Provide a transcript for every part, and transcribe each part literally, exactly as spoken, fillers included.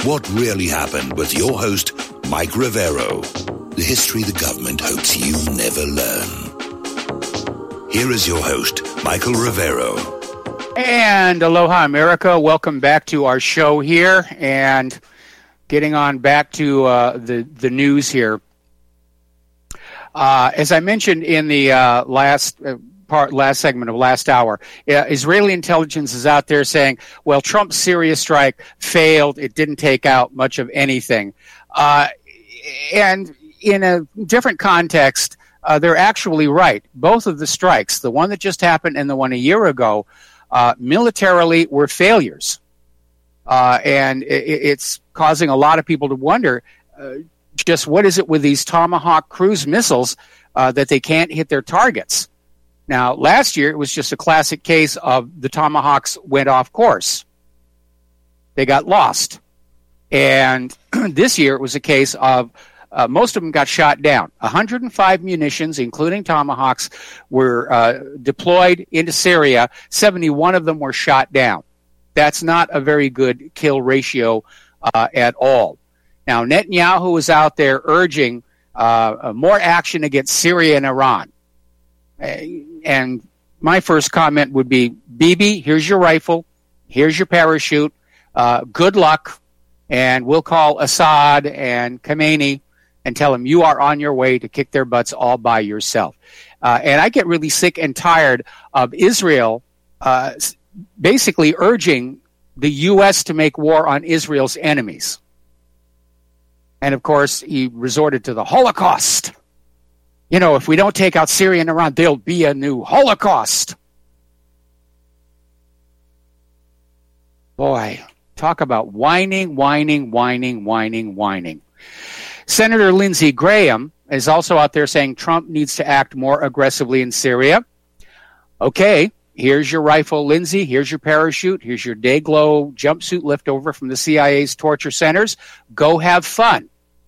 What really happened with your host, Mike Rivero. The history the government hopes you never learn. Here is your host, Michael Rivero. And aloha, America. Welcome back to our show here. And getting on back to uh, the, the news here. Uh, as I mentioned in the uh, last uh, part, last segment of last hour, uh, Israeli intelligence is out there saying, well, Trump's Syria strike failed. It didn't take out much of anything. Uh, and in a different context, uh, they're actually right. Both of the strikes, the one that just happened and the one a year ago, uh, militarily were failures. Uh, and it, it's causing a lot of people to wonder, uh, just what is it with these Tomahawk cruise missiles uh, that they can't hit their targets? Now, last year, it was just a classic case of the Tomahawks went off course. They got lost. And this year, it was a case of uh, most of them got shot down. one hundred five munitions, including Tomahawks, were uh, deployed into Syria. seventy-one of them were shot down. That's not a very good kill ratio uh, at all. Now, Netanyahu is out there urging uh, more action against Syria and Iran. And my first comment would be, Bibi, here's your rifle, here's your parachute, uh, good luck, and we'll call Assad and Khamenei and tell them you are on your way to kick their butts all by yourself. Uh, and I get really sick and tired of Israel uh, basically urging the U S to make war on Israel's enemies. And, of course, he resorted to the Holocaust. You know, if we don't take out Syria and Iran, there'll be a new Holocaust. Boy, talk about whining, whining, whining, whining, whining. Senator Lindsey Graham is also out there saying Trump needs to act more aggressively in Syria. Okay, here's your rifle, Lindsey. Here's your parachute. Here's your Dayglow jumpsuit leftover from the C I A's torture centers. Go have fun.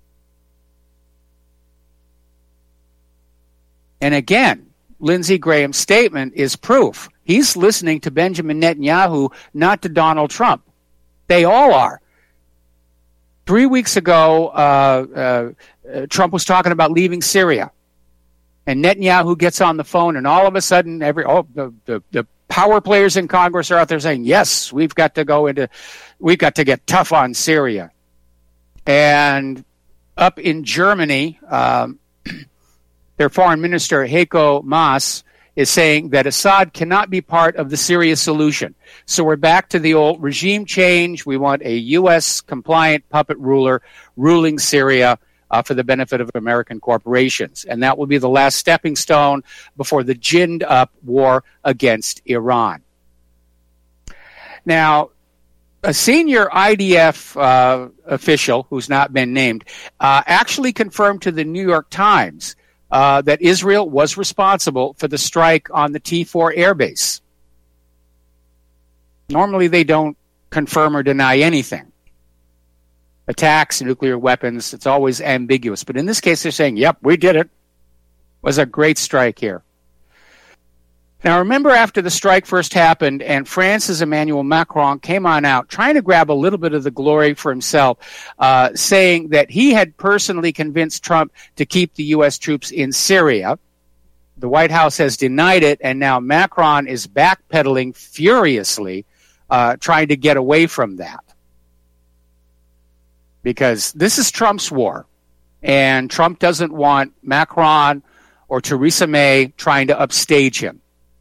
And again, Lindsey Graham's statement is proof. He's listening to Benjamin Netanyahu, not to Donald Trump. They all are. Three weeks ago, uh, uh, uh, Trump was talking about leaving Syria. And Netanyahu gets on the phone, and all of a sudden, every oh, the, the, the power players in Congress are out there saying, yes, we've got to go into, we've got to get tough on Syria. And up in Germany, um, their foreign minister, Heiko Maas, is saying that Assad cannot be part of the Syria solution. So we're back to the old regime change. We want a U S-compliant puppet ruler ruling Syria uh, for the benefit of American corporations. And that will be the last stepping stone before the ginned-up war against Iran. Now, a senior I D F uh, official, who's not been named, uh, actually confirmed to the New York Times Uh, that Israel was responsible for the strike on the T four airbase. Normally they don't confirm or deny anything. Attacks, nuclear weapons, it's always ambiguous. But in this case, they're saying, yep, we did it. It was a great strike here. Now, remember after the strike first happened and France's Emmanuel Macron came on out trying to grab a little bit of the glory for himself, uh, saying that he had personally convinced Trump to keep the U S troops in Syria. The White House has denied it, and now Macron is backpedaling furiously, uh, trying to get away from that. Because this is Trump's war, and Trump doesn't want Macron or Theresa May trying to upstage him.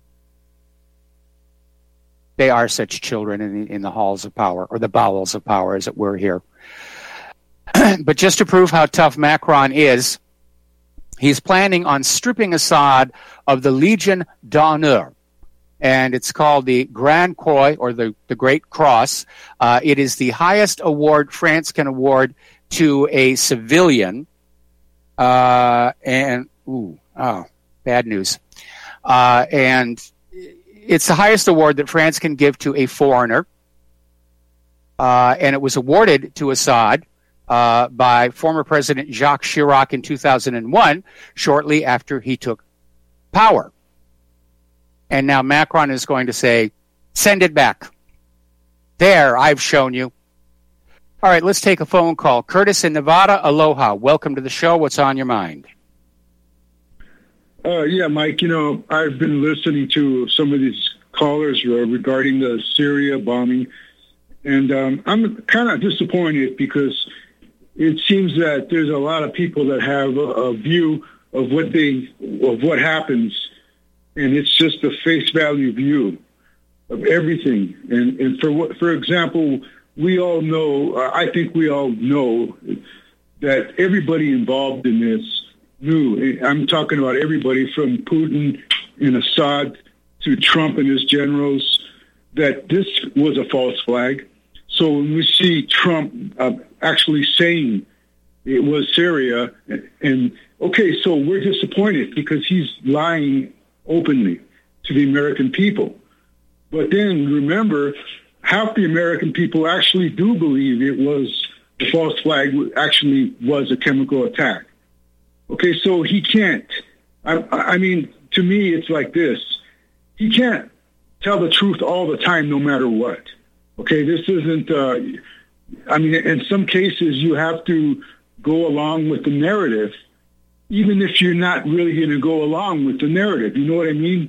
They are such children in the, in the halls of power, or the bowels of power, as it were here. But just to prove how tough Macron is, he's planning on stripping Assad of the Legion d'Honneur. And it's called the Grand Croix, or the, the Great Cross. Uh, it is the highest award France can award to a civilian. Uh, and, ooh, oh, bad news. Uh, and... It's the highest award that France can give to a foreigner, uh, and it was awarded to Assad uh, by former President Jacques Chirac in two thousand one, shortly after he took power. And now Macron is going to say, send it back. There, I've shown you. All right, let's take a phone call. Curtis in Nevada, aloha. Welcome to the show. What's on your mind? Uh, yeah, Mike, you know, I've been listening to some of these callers uh, regarding the Syria bombing, and um, I'm kind of disappointed because it seems that there's a lot of people that have a, a view of what they of what happens, and it's just a face value view of everything. And and for what, for example, we all know, uh, I think we all know that everybody involved in this knew. I'm talking about everybody from Putin and Assad to Trump and his generals, that this was a false flag. So when we see Trump uh, actually saying it was Syria, and, and okay, so we're disappointed because he's lying openly to the American people. But then remember, half the American people actually do believe it was the false flag actually was a chemical attack. Okay, so he can't. I, I mean, to me, it's like this. He can't tell the truth all the time, no matter what. Okay, this isn't, uh, I mean, in some cases, you have to go along with the narrative, even if you're not really going to go along with the narrative. You know what I mean?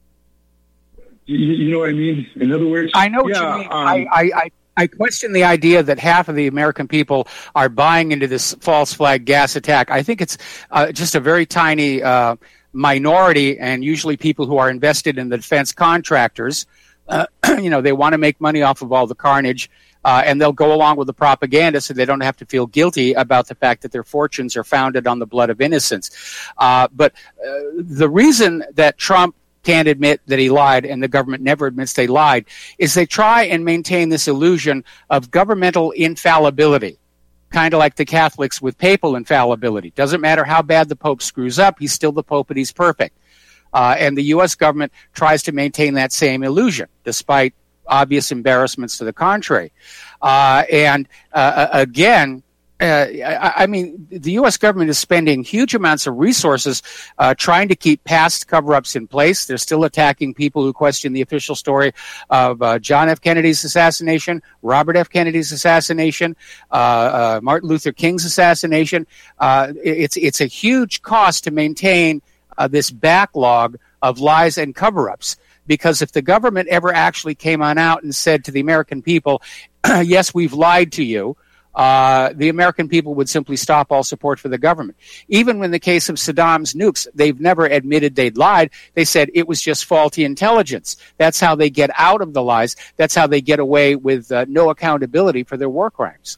You, you know what I mean? In other words, I know what yeah, you mean. Um, I, I, I, I question the idea that half of the American people are buying into this false flag gas attack. I think it's uh, just a very tiny uh, minority, and usually people who are invested in the defense contractors. Uh, you know, they want to make money off of all the carnage, uh, and they'll go along with the propaganda so they don't have to feel guilty about the fact that their fortunes are founded on the blood of innocents. Uh, but uh, the reason that Trump can't admit that he lied, and the government never admits they lied, is they try and maintain this illusion of governmental infallibility, kind of like the Catholics with papal infallibility. Doesn't matter how bad the Pope screws up, he's still the Pope and he's perfect. Uh, and the U S government tries to maintain that same illusion, despite obvious embarrassments to the contrary. Uh, and uh, again, uh, I, I mean, the U S government is spending huge amounts of resources uh, trying to keep past cover-ups in place. They're still attacking people who question the official story of uh, John F. Kennedy's assassination, Robert F. Kennedy's assassination, uh, uh, Martin Luther King's assassination. Uh, it's it's a huge cost to maintain Uh, this backlog of lies and cover-ups. Because if the government ever actually came on out and said to the American people, yes, we've lied to you, uh, the American people would simply stop all support for the government. Even in the case of Saddam's nukes, they've never admitted they'd lied. They said it was just faulty intelligence. That's how they get out of the lies. That's how they get away with uh, no accountability for their war crimes.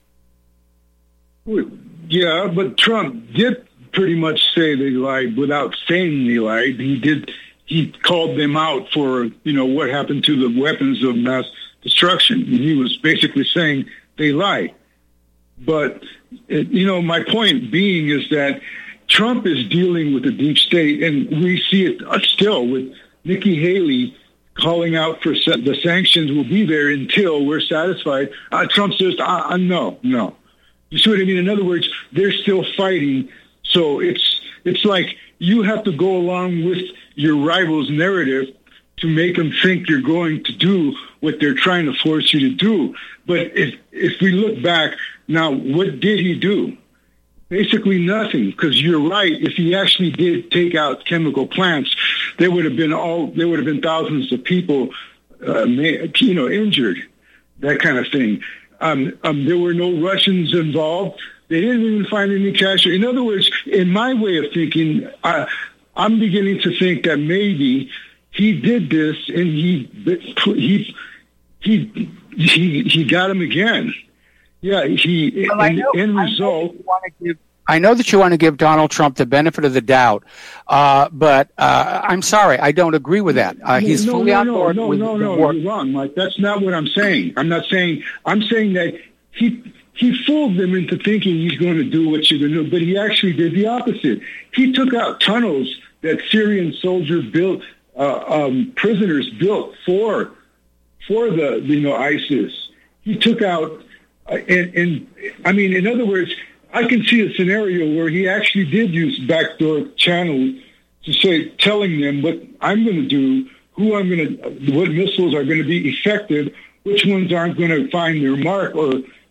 Yeah, but Trump did pretty much say they lied without saying they lied. He did. He called them out for, you know, what happened to the weapons of mass destruction. He was basically saying they lied. But, you know, my point being is that Trump is dealing with the deep state, and we see it still with Nikki Haley calling out for the sanctions will be there until we're satisfied. Uh, Trump says, uh, uh, no, no. You see what I mean? In other words, they're still fighting. So it's it's like you have to go along with your rival's narrative to make them think you're going to do what they're trying to force you to do. But if if we look back now, what did he do? Basically nothing, because you're right. If he actually did take out chemical plants, there would have been all there would have been thousands of people, uh, you know, injured, that kind of thing. Um, um, there were no Russians involved. They didn't even find any cash. In other words, in my way of thinking, I, I'm beginning to think that maybe he did this and he he he he, he got him again. Yeah, he. Well, in, know, end result. I know that you want to give Donald Trump the benefit of the doubt, uh, but uh, I'm sorry, I don't agree with that. Uh, he's no, fully no, on no, board no, with no, the no, war. You're wrong, Mike. That's not what I'm saying. I'm not saying. I'm saying that he. He fooled them into thinking he's going to do what you're going to do, but he actually did the opposite. He took out tunnels that Syrian soldiers built, uh, um, prisoners built for for the you know ISIS. He took out, uh, and, and I mean, in other words, I can see a scenario where he actually did use backdoor channels to say, telling them what I'm going to do, who I'm going to, what missiles are going to be effective, which ones aren't going to find their mark or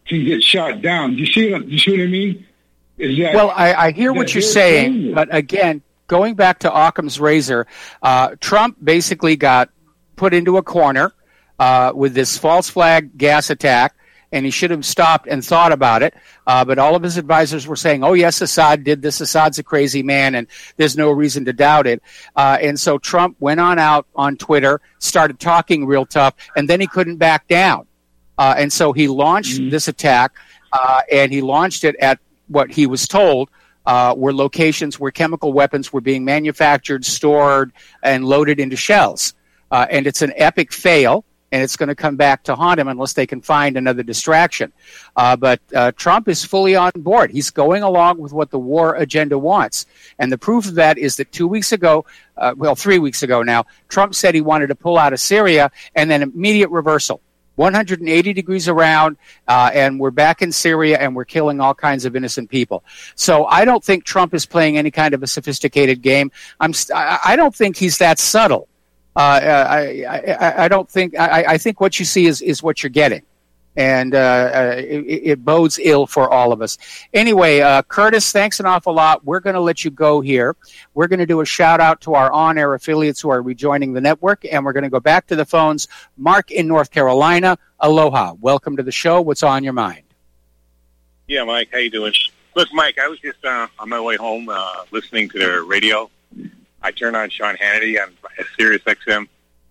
can get shot down. Do you see what, do you see what I mean? Is that, well, I, I hear what you're saying, but again, going back to Occam's razor, uh, Trump basically got put into a corner uh, with this false flag gas attack, and he should have stopped and thought about it. Uh, but all of his advisors were saying, oh, yes, Assad did this. Assad's a crazy man, and there's no reason to doubt it. Uh, and so Trump went on out on Twitter, started talking real tough, and then he couldn't back down. Uh, and so he launched mm-hmm. this attack, uh, and he launched it at what he was told uh, were locations where chemical weapons were being manufactured, stored, and loaded into shells. Uh, and it's an epic fail, and it's going to come back to haunt him unless they can find another distraction. Uh, but uh, Trump is fully on board. He's going along with what the war agenda wants. And the proof of that is that two weeks ago, uh, well, three weeks ago now, Trump said he wanted to pull out of Syria, and then immediate reversal. one hundred eighty degrees around, uh, and we're back in Syria, and we're killing all kinds of innocent people. So I don't think Trump is playing any kind of a sophisticated game. I'm st- I don't think he's that subtle. Uh, I, I, I don't think I, I think what you see is, is what you're getting, and uh, uh, it, it bodes ill for all of us. Anyway, uh, Curtis, thanks an awful lot. We're going to let you go here. We're going to do a shout out to our on-air affiliates who are rejoining the network, and we're going to go back to the phones. Mark in North Carolina, aloha. Welcome to the show. What's on your mind? Yeah, Mike, how you doing? Look, Mike, I was just uh, on my way home uh, listening to the radio. I turned on Sean Hannity on Sirius X M.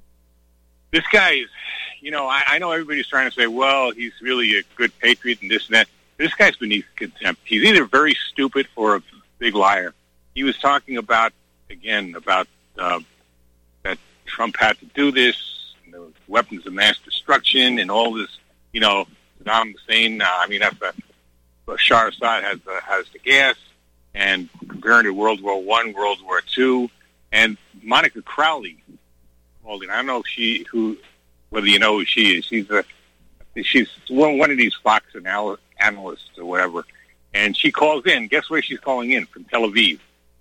This guy is, you know, I, I know everybody's trying to say, well, he's really a good patriot and this and that. This guy's beneath contempt. He's either very stupid or a big liar. He was talking about, again, about uh, that Trump had to do this, and the weapons of mass destruction and all this, you know, Saddam Hussein, uh, I mean, that's uh, Bashar Assad has, uh, has the gas, and comparing to World War One, World War Two. And Monica Crowley called in. I don't know if she, who, whether you know who she is. She's a, she's one, one of these Fox anal- analysts or whatever. And she calls in. Guess where she's calling in? From Tel Aviv.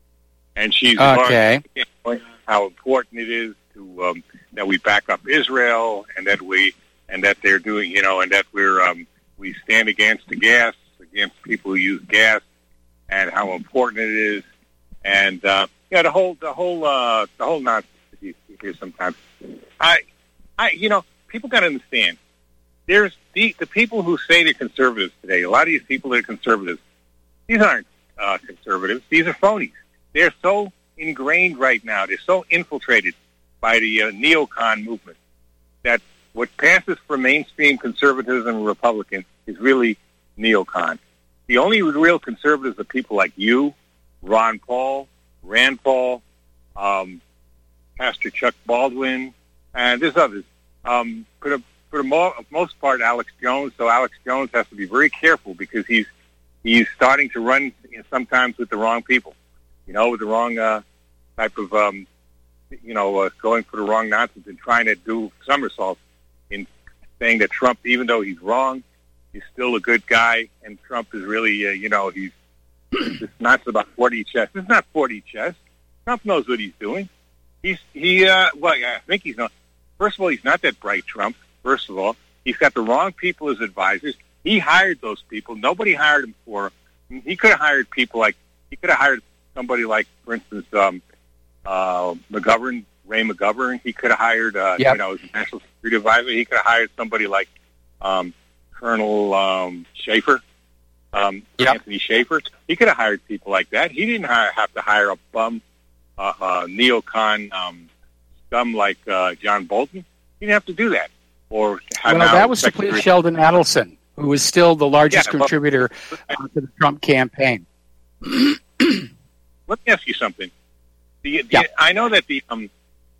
And she's okay. how important it is to um, that we back up Israel, and that we and that they're doing, you know, and that we're um, we stand against the gas, against people who use gas, and how important it is. And uh, yeah, the whole, the whole, uh, the whole nonsense that you hear sometimes. I, I, you know, people got to understand. There's the the people who say they're conservatives today. A lot of these people that are conservatives, these aren't uh, conservatives. These are phonies. They're so ingrained right now. They're so infiltrated by the uh, neocon movement that what passes for mainstream conservatism and Republican is really neocon. The only real conservatives are people like you, Ron Paul, Rand Paul, um, Pastor Chuck Baldwin, and there's others. Um, for the, for the mo- most part, Alex Jones. So Alex Jones has to be very careful because he's he's starting to run sometimes with the wrong people, you know, with the wrong uh, type of, um, you know, uh, going for the wrong nonsense and trying to do somersaults in saying that Trump, even though he's wrong, he's still a good guy, and Trump is really, uh, you know, he's it's not about forty chess. It's not forty chess. Trump knows what he's doing. He's he. Uh, well, I think he's not. First of all, he's not that bright. Trump. First of all, he's got the wrong people as advisors. He hired those people. Nobody hired him for. He could have hired people like he could have hired somebody like, for instance, um, uh, McGovern, Ray McGovern. He could have hired, uh, yep. you know, as a national security advisor. He could have hired somebody like um, Colonel um, Schaefer. Um, yep. Anthony Schaefer. He could have hired people like that. He didn't hire, have to hire a bum, uh, uh, neocon um, scum like uh, John Bolton. He didn't have to do that. Or well, that was to please Sheldon Adelson, who is still the largest yeah, contributor well, to the Trump campaign. Let me ask you something. The, the, yeah. I know that the um,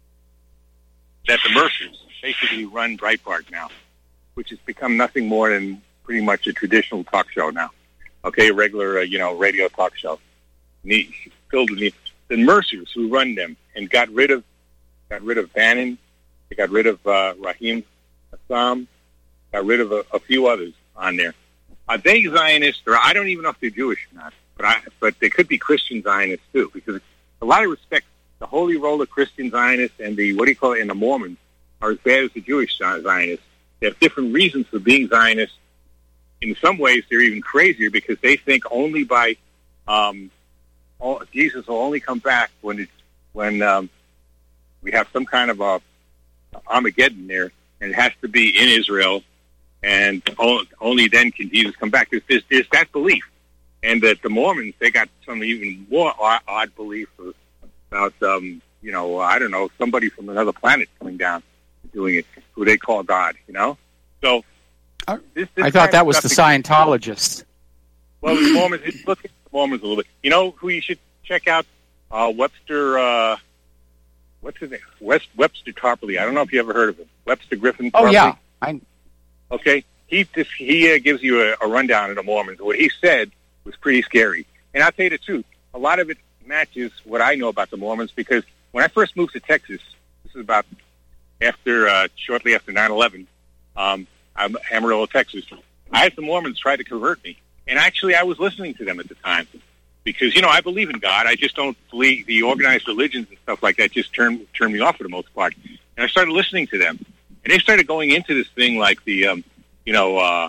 that the Mercers basically run Breitbart now, which has become nothing more than pretty much a traditional talk show now. Okay, a regular, uh, you know, radio talk show. Ne- filled with the, the Mercers who run them and got rid of, got rid of Bannon, they got rid of uh, Raheem Assam, got rid of a, a few others on there. Are they Zionists, or I don't even know if they're Jewish or not, but I, but they could be Christian Zionists too, because a lot of respect, the holy roll of Christian Zionists and the, what do you call it, and the Mormons are as bad as the Jewish Zionists. They have different reasons for being Zionists, in some ways, they're even crazier because they think only by um, all, Jesus will only come back when it's, when um, we have some kind of a Armageddon there, and it has to be in Israel, and only then can Jesus come back. There's, there's, there's that belief. And that the Mormons, they got some even more odd belief about, um, you know, I don't know, somebody from another planet coming down and doing it, who they call God, you know? So this, this I thought that was the Scientologists. Well, the Mormons, look at the Mormons a little bit. You know who you should check out? Uh, Webster, uh, what's his name? West, Webster Tarpley. I don't know if you ever heard of him. Webster Griffin Tarpley. Oh, yeah. I... Okay. He just, he uh, gives you a, a rundown of the Mormons. What he said was pretty scary. And I'll tell you the truth. A lot of it matches what I know about the Mormons, because when I first moved to Texas, this is about after, uh, shortly after nine eleven, um, I'm Amarillo, Texas. I had some Mormons try to convert me. And actually, I was listening to them at the time because, you know, I believe in God. I just don't believe the organized religions and stuff like that just turn, turn me off for the most part. And I started listening to them. And they started going into this thing like the, um, you know, uh,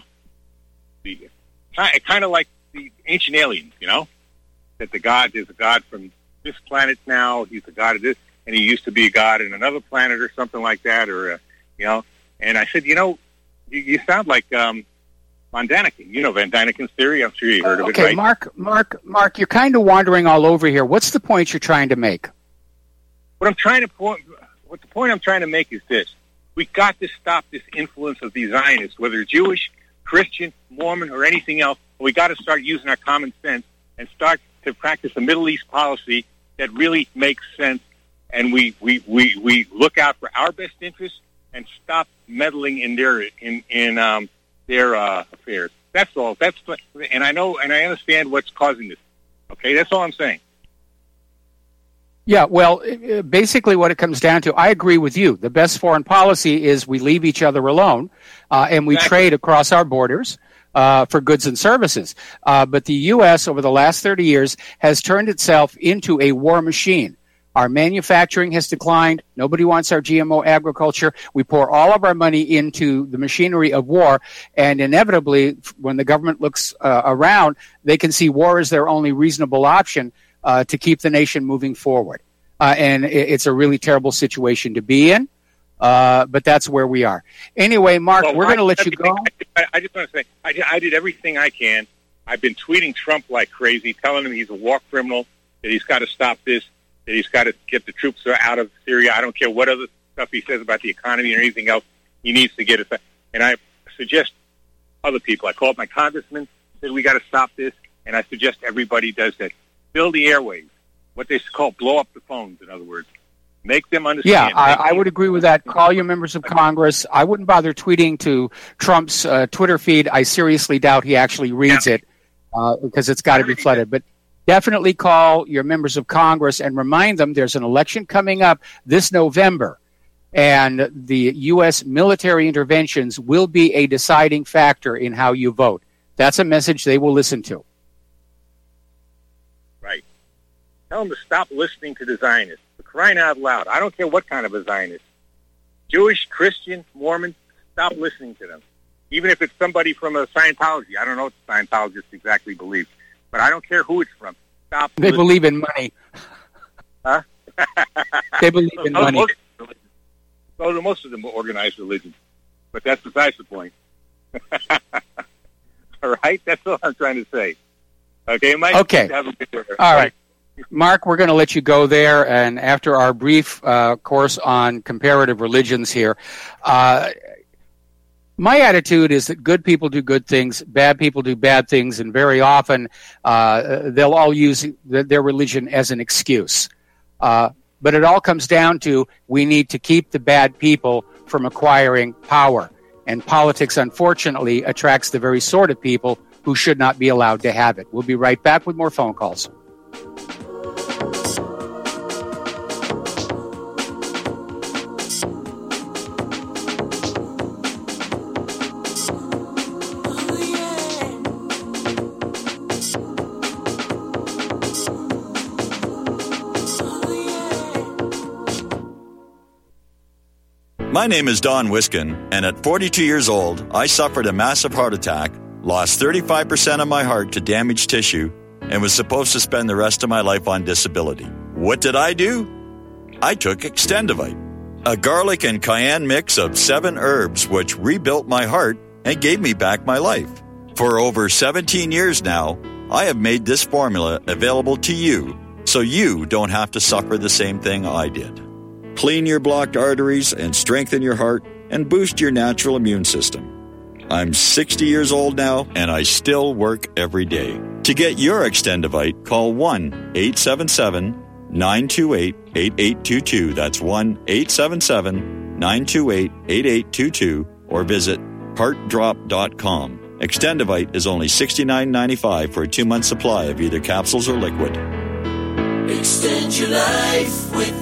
the kind of like the ancient aliens, you know, that the God, there's a God from this planet now, he's the God of this, and he used to be a God in another planet or something like that, or, uh, you know. And I said, you know, you, you sound like um, Von Daniken. You know Von Daniken's theory? I'm sure you heard of okay, it, right? Mark, Mark, Mark, you're kind of wandering all over here. What's the point you're trying to make? What I'm trying to point, what the point I'm trying to make is this. We got to stop this influence of these Zionists, whether Jewish, Christian, Mormon, or anything else. We got to start using our common sense and start to practice a Middle East policy that really makes sense, and we, we, we, we look out for our best interests and stop meddling in their in in um, their uh, affairs. That's all. That's and I know and I understand what's causing this. Okay, that's all I'm saying. Yeah, well, basically what it comes down to, I agree with you. The best foreign policy is we leave each other alone, uh, and we exactly. trade across our borders uh, for goods and services. Uh, but the U S over the last thirty years has turned itself into a war machine. Our manufacturing has declined. Nobody wants our G M O agriculture. We pour all of our money into the machinery of war, and inevitably, when the government looks uh, around, they can see war as their only reasonable option uh, to keep the nation moving forward. Uh, and it, it's a really terrible situation to be in, uh, but that's where we are. Anyway, Mark, well, we're going to let you go. I, I just want to say, I, I did everything I can. I've been tweeting Trump like crazy, telling him he's a war criminal, that he's got to stop this, that he's got to get the troops out of Syria. I don't care what other stuff he says about the economy or anything else. He needs to get it. And I suggest other people. I called my congressman, said we got to stop this, and I suggest everybody does that. Fill the airwaves, what they call blow up the phones, in other words. Make them understand. Yeah, I, I would agree with that. Call your members of Congress. I wouldn't bother tweeting to Trump's uh, Twitter feed. I seriously doubt he actually reads yeah. it uh, because it's got to be flooded. But definitely call your members of Congress and remind them there's an election coming up this November, and the U S military interventions will be a deciding factor in how you vote. That's a message they will listen to. Right. Tell them to stop listening to the Zionists. For crying out loud. I don't care what kind of a Zionist. Jewish, Christian, Mormon, stop listening to them. Even if it's somebody from a Scientology. I don't know what the Scientologists exactly believe. But I don't care who it's from. Stop. They listening. believe in money. Huh? They believe in those money. Most, those are most of them organized religions. But that's besides the point. All right? That's all I'm trying to say. Okay, Mike? Okay. Have a good day. All right. Mark, we're going to let you go there. And after our brief uh, course on comparative religions here, uh, my attitude is that good people do good things, bad people do bad things, and very often uh, they'll all use their religion as an excuse. Uh, but it all comes down to we need to keep the bad people from acquiring power. And politics, unfortunately, attracts the very sort of people who should not be allowed to have it. We'll be right back with more phone calls. My name is Don Wiskin, and at forty-two years old, I suffered a massive heart attack lost thirty-five percent of my heart to damaged tissue, and was supposed to spend the rest of my life on disability. What did I do? I took Extendivite, a garlic and cayenne mix of seven herbs which rebuilt my heart and gave me back my life. For over seventeen years now, I have made this formula available to you so you don't have to suffer the same thing I did. Clean your blocked arteries and strengthen your heart and boost your natural immune system. I'm sixty years old now, and I still work every day. To get your Extendivite, call one eight seven seven, nine two eight, eight eight two two. That's one eight seven seven, nine two eight, eight eight two two, or visit heart drop dot com. Extendivite is only sixty-nine ninety-five for a two-month supply of either capsules or liquid. Extend your life with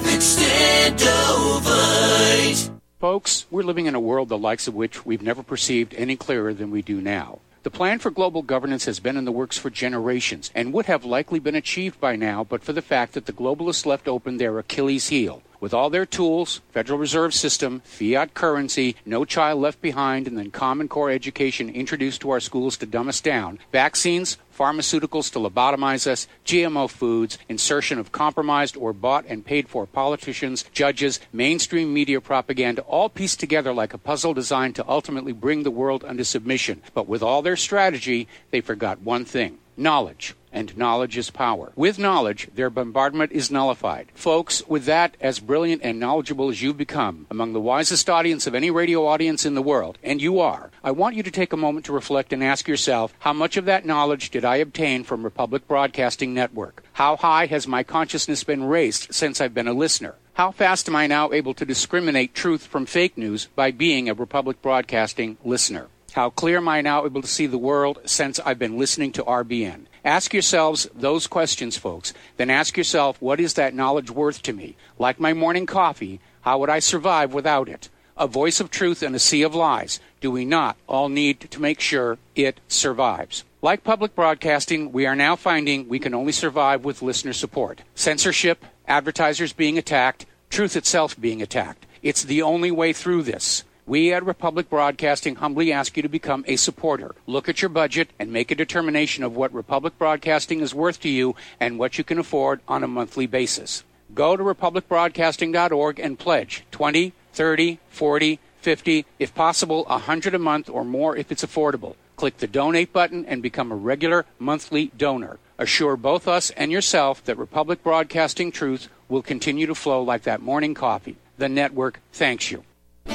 Extendovite. Folks, we're living in a world the likes of which we've never perceived any clearer than we do now. The plan for global governance has been in the works for generations and would have likely been achieved by now but for the fact that the globalists left open their Achilles heel. With all their tools, Federal Reserve System, fiat currency, no child left behind, and then Common Core education introduced to our schools to dumb us down, vaccines, pharmaceuticals to lobotomize us, G M O foods, insertion of compromised or bought and paid for politicians, judges, mainstream media propaganda, all pieced together like a puzzle designed to ultimately bring the world under submission. But with all their strategy, they forgot one thing: knowledge. And knowledge is power. With knowledge, their bombardment is nullified. Folks, with that, as brilliant and knowledgeable as you've become, among the wisest audience of any radio audience in the world, and you are, I want you to take a moment to reflect and ask yourself, how much of that knowledge did I obtain from Republic Broadcasting Network? How high has my consciousness been raised since I've been a listener? How fast am I now able to discriminate truth from fake news by being a Republic Broadcasting listener? How clear am I now able to see the world since I've been listening to R B N? Ask yourselves those questions, folks. Then ask yourself, what is that knowledge worth to me? Like my morning coffee, how would I survive without it? A voice of truth in a sea of lies. Do we not all need to make sure it survives? Like public broadcasting, we are now finding we can only survive with listener support. Censorship, advertisers being attacked, truth itself being attacked. It's the only way through this. We at Republic Broadcasting humbly ask you to become a supporter. Look at your budget and make a determination of what Republic Broadcasting is worth to you and what you can afford on a monthly basis. Go to republic broadcasting dot org and pledge twenty, thirty, forty, fifty, if possible one hundred a month or more if it's affordable. Click the donate button and become a regular monthly donor. Assure both us and yourself that Republic Broadcasting truth will continue to flow like that morning coffee. The network thanks you.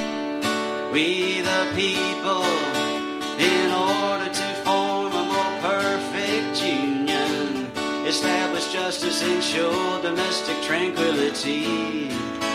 We the people, in order to form a more perfect union, establish justice, ensure domestic tranquility,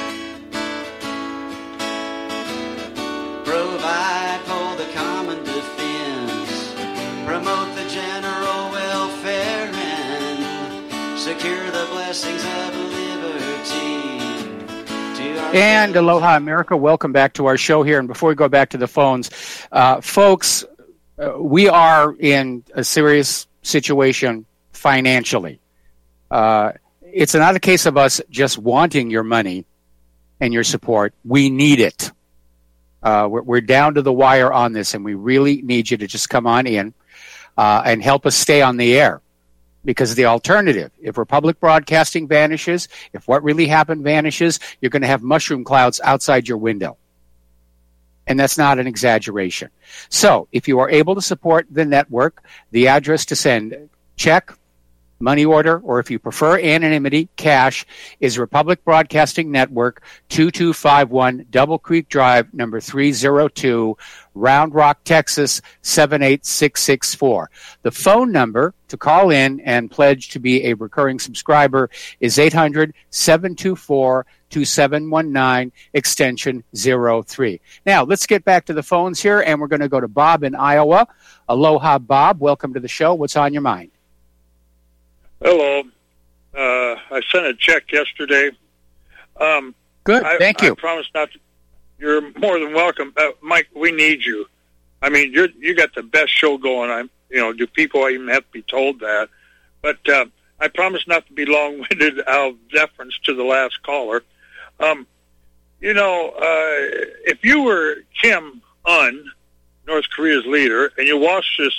provide for the common defense, promote the general welfare, and secure the blessings of liberty. And aloha, America. Welcome back to our show here. And before we go back to the phones, uh, folks, uh, we are in a serious situation financially. Uh, it's not a case of us just wanting your money and your support. We need it. Uh, we're, we're down to the wire on this, and we really need you to just come on in uh, and help us stay on the air. Because the alternative, if Republic Broadcasting vanishes, if what really happened vanishes, you're going to have mushroom clouds outside your window. And that's not an exaggeration. So if you are able to support the network, the address to send check, money order, or if you prefer anonymity, cash, is Republic Broadcasting Network, two two five one Double Creek Drive, number three oh two, Round Rock, Texas, seven eight six six four. The phone number to call in and pledge to be a recurring subscriber is eight hundred, seven two four, two seven one nine, extension zero three. Now, let's get back to the phones here, and we're going to go to Bob in Iowa. Aloha, Bob. Welcome to the show. What's on your mind? Hello. Uh, I sent a check yesterday. Um, Good. I, Thank you. I promise not to. You're more than welcome, uh, Mike. We need you. I mean, you're you got the best show going. I'm, you know, do people even have to be told that? But uh, I promise not to be long-winded out of deference to the last caller. Um, you know, uh, if you were Kim Un, North Korea's leader, and you watched this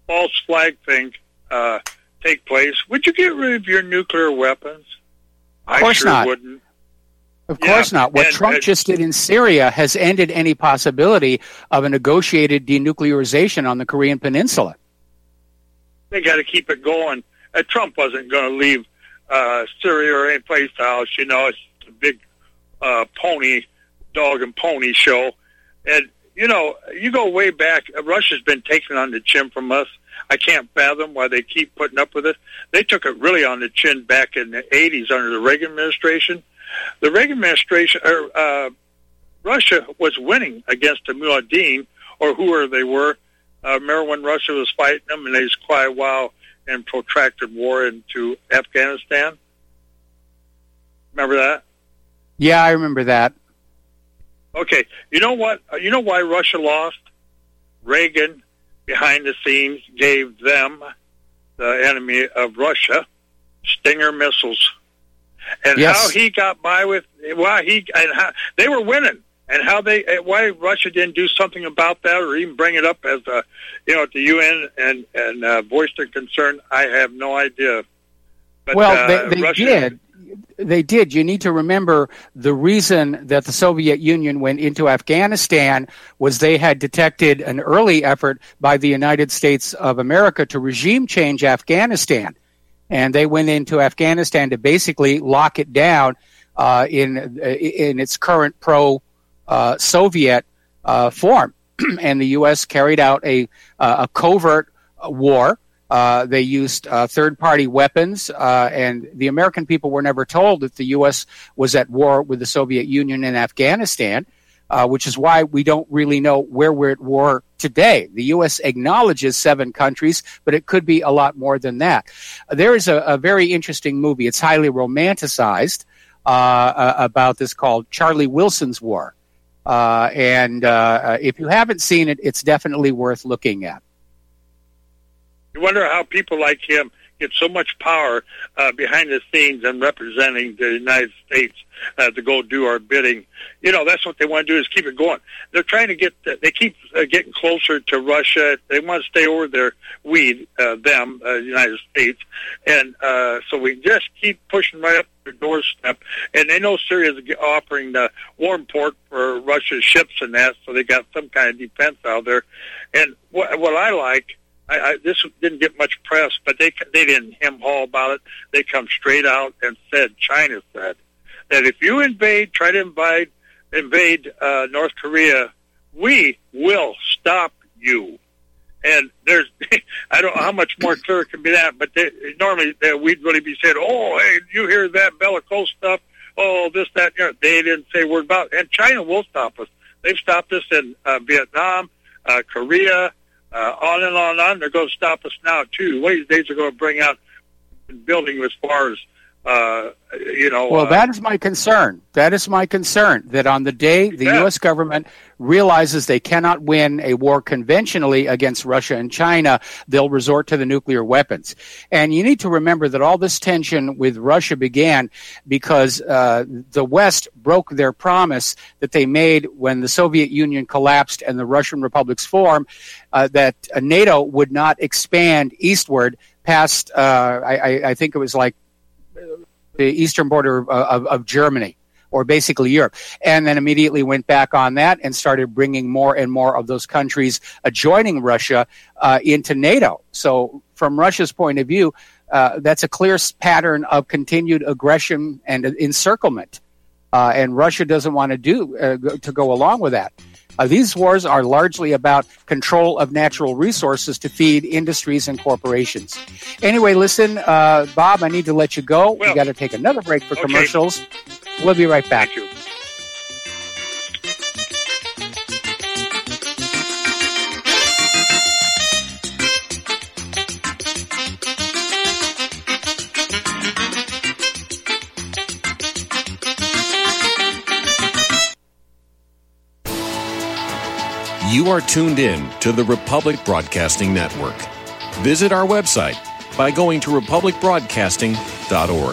false flag thing uh, take place, would you get rid of your nuclear weapons? Of course I sure not. wouldn't. Of Yeah, course not. What and- Trump and- just did in Syria has ended any possibility of a negotiated denuclearization on the Korean Peninsula. They got to keep it going. Uh, Trump wasn't going to leave uh, Syria or any place else. You know, it's a big uh, pony, dog and pony show. And, you know, you go way back. Uh, Russia's been taking on the chin from us. I can't fathom why they keep putting up with it. They took it really on the chin back in the eighties under the Reagan administration. The Reagan administration, or uh, Russia was winning against the Mujahideen, or whoever they were. Uh, remember when Russia was fighting them, and they was quite a while and protracted war into Afghanistan? Remember that? Yeah, I remember that. Okay, you know what? You know why Russia lost? Reagan, behind the scenes, gave them, the enemy of Russia, Stinger missiles. And Yes. how he got by with, why he, and how, they were winning. And how they, why Russia didn't do something about that, or even bring it up as a, you know, at the U N and and uh, voice their concern, I have no idea. But, well, uh, they, they Russia, did. They did. You need to remember the reason that the Soviet Union went into Afghanistan was they had detected an early effort by the United States of America to regime change Afghanistan. And they went into Afghanistan to basically lock it down uh, in in its current pro Uh, Soviet uh, form, and the U S carried out a uh, a covert uh, war. Uh, they used uh, third-party weapons, uh, and the American people were never told that the U S was at war with the Soviet Union in Afghanistan, uh, which is why we don't really know where we're at war today. The U S acknowledges seven countries, but it could be a lot more than that. There is a, a very interesting movie. It's highly romanticized uh, uh, about this called Charlie Wilson's War. Uh, and uh, if you haven't seen it, it's definitely worth looking at. You wonder how people like him get so much power uh, behind the scenes and representing the United States uh, to go do our bidding. You know, that's what they want to do, is keep it going. They're trying to get, they keep uh, getting closer to Russia. They want to stay over there, we, uh, them, uh, United States. And uh, so we just keep pushing right up their doorstep. And they know Syria's offering the warm port for Russia's ships and that, so they got some kind of defense out there. And what, what I like, I, I, this didn't get much press, but they they didn't hem haw about it. They come straight out and said, China said, that if you invade, try to invade, invade uh, North Korea, we will stop you. And there's, I don't know how much more clear it can be that, but they, normally they, we'd really be saying, oh, hey, you hear that bellicose stuff? Oh, this, that, you know. They didn't say a word about it. And China will stop us. They've stopped us in uh, Vietnam, uh, Korea, Uh, on and on and on. They're going to stop us now, too. One of these days they're going to bring out building as far as, uh, you know. Well, uh, that is my concern. That is my concern, that on the day the Yeah. U S government realizes they cannot win a war conventionally against Russia and China, they'll resort to the nuclear weapons. And you need to remember that all this tension with Russia began because uh, the West broke their promise that they made when the Soviet Union collapsed and the Russian republics formed, uh, that uh, NATO would not expand eastward past, uh, I, I think it was like the eastern border of, of, of Germany, or basically Europe, and then immediately went back on that and started bringing more and more of those countries adjoining Russia uh, into NATO. So from Russia's point of view, uh, that's a clear pattern of continued aggression and encirclement, uh, and Russia doesn't want to do uh, to go along with that. Uh, these wars are largely about control of natural resources to feed industries and corporations. Anyway, listen, uh, Bob, I need to let you go. Well, we got to take another break for okay. commercials. We'll be right back. Thank you. You are tuned in to the Republic Broadcasting Network. Visit our website by going to republic broadcasting dot org.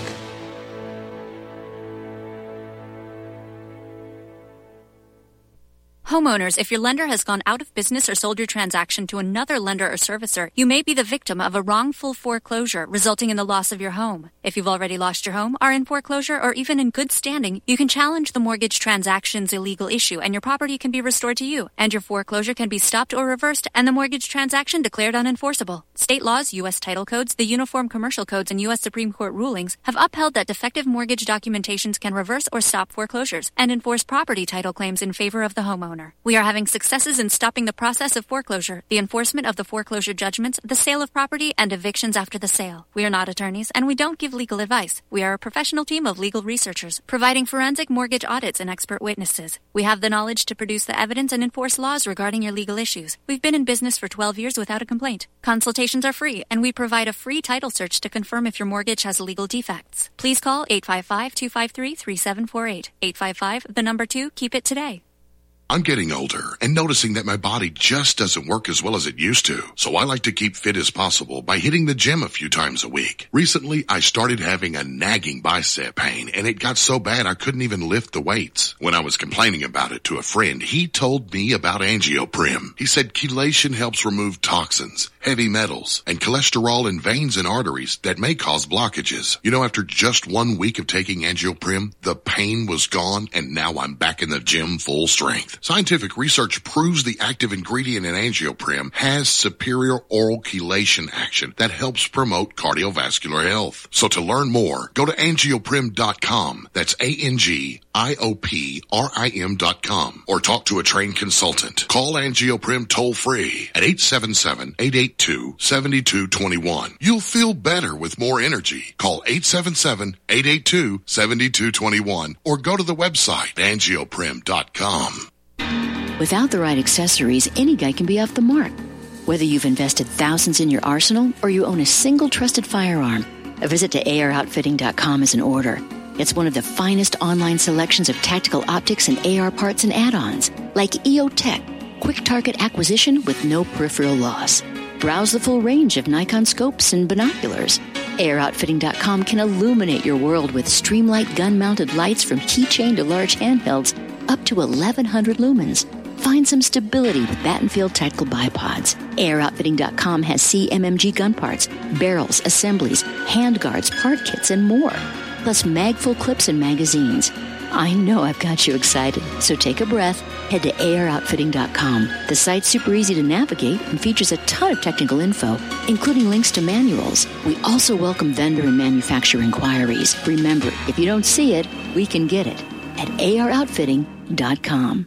Homeowners, if your lender has gone out of business or sold your transaction to another lender or servicer, you may be the victim of a wrongful foreclosure, resulting in the loss of your home. If you've already lost your home, are in foreclosure, or even in good standing, you can challenge the mortgage transaction's illegal issue, and your property can be restored to you, and your foreclosure can be stopped or reversed, and the mortgage transaction declared unenforceable. State laws, U S title codes, the Uniform Commercial Codes, and U S Supreme Court rulings have upheld that defective mortgage documentations can reverse or stop foreclosures and enforce property title claims in favor of the homeowner. We are having successes in stopping the process of foreclosure, the enforcement of the foreclosure judgments, the sale of property, and evictions after the sale. We are not attorneys, and we don't give legal advice. We are a professional team of legal researchers, providing forensic mortgage audits and expert witnesses. We have the knowledge to produce the evidence and enforce laws regarding your legal issues. We've been in business for twelve years without a complaint. Consultations are free, and we provide a free title search to confirm if your mortgage has legal defects. Please call eight five five, two five three, three seven four eight. eight five five, the number two, keep it today. I'm getting older and noticing that my body just doesn't work as well as it used to. So I like to keep fit as possible by hitting the gym a few times a week. Recently, I started having a nagging bicep pain, and it got so bad I couldn't even lift the weights. When I was complaining about it to a friend, he told me about Angioprim. He said chelation helps remove toxins, heavy metals, and cholesterol in veins and arteries that may cause blockages. You know, after just one week of taking Angioprim, the pain was gone, and now I'm back in the gym full strength. Scientific research proves the active ingredient in Angioprim has superior oral chelation action that helps promote cardiovascular health. So to learn more, go to angioprim dot com. That's A N G I O P R I M dot com. Or talk to a trained consultant. Call Angioprim toll-free at eight seven seven, eight eight two, seven two two one. You'll feel better with more energy. Call eight seven seven, eight eight two, seven two two one or go to the website angioprim dot com. Without the right accessories, any guy can be off the mark. Whether you've invested thousands in your arsenal or you own a single trusted firearm, a visit to A R outfitting dot com is in order. It's one of the finest online selections of tactical optics and A R parts and add-ons, like E O Tech, quick target acquisition with no peripheral loss. Browse the full range of Nikon scopes and binoculars. A R outfitting dot com can illuminate your world with Streamlight gun-mounted lights from keychain to large handhelds up to eleven hundred lumens. Find some stability with Battenfield Tactical Bipods. A R outfitting dot com has C M M G gun parts, barrels, assemblies, handguards, part kits, and more. Plus mag-full clips and magazines. I know I've got you excited, so take a breath. Head to A R outfitting dot com. The site's super easy to navigate and features a ton of technical info, including links to manuals. We also welcome vendor and manufacturer inquiries. Remember, if you don't see it, we can get it at A R outfitting dot com.